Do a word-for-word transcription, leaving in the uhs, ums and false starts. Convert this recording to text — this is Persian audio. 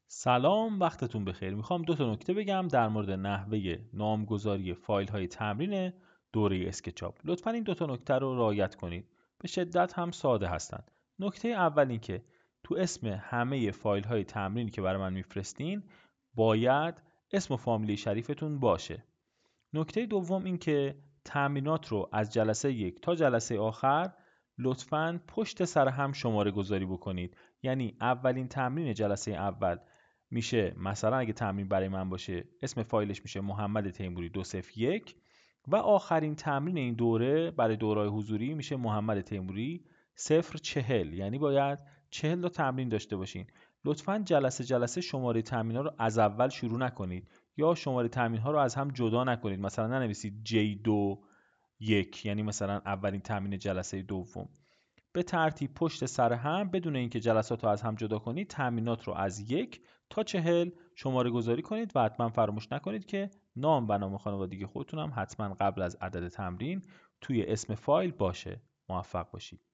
سلام، وقتتون بخیر. میخوام دو تا نکته بگم در مورد نحوه نامگذاری فایل های تمرین دوره اسکچاپ. لطفاً این دو تا نکته رو رعایت کنید. به شدت هم ساده هستن. نکته اول این که تو اسم همه فایل های تمرینی که برای من میفرستین باید اسم و فامیلی شریفتون باشه. نکته دوم این که تمرینات رو از جلسه یک تا جلسه آخر لطفاً پشت سر هم شماره گذاری بکنید. یعنی اولین تمرین جلسه اول میشه مثلا اگه تمرین برای من باشه اسم فایلش میشه محمد تیموری دو صفر یک و آخرین تمرین این دوره برای دورهای حضوری میشه محمد تیموری صفر چهل. یعنی باید چهل تا تمرین داشته باشین. لطفاً جلسه جلسه شماره تمرین ها رو از اول شروع نکنید یا شماره تمرین ها رو از هم جدا نکنید. مثلا ننویسید جی دو یک یعنی مثلا اولین تمرین جلسه دوم. به ترتیب پشت سر هم بدون اینکه جلسات رو از هم جدا کنید تمرینات رو از یک تا چهل شماره گذاری کنید و حتما فراموش نکنید که نام و نام خانوادگی خودتون هم حتما قبل از عدد تمرین توی اسم فایل باشه. موفق باشید.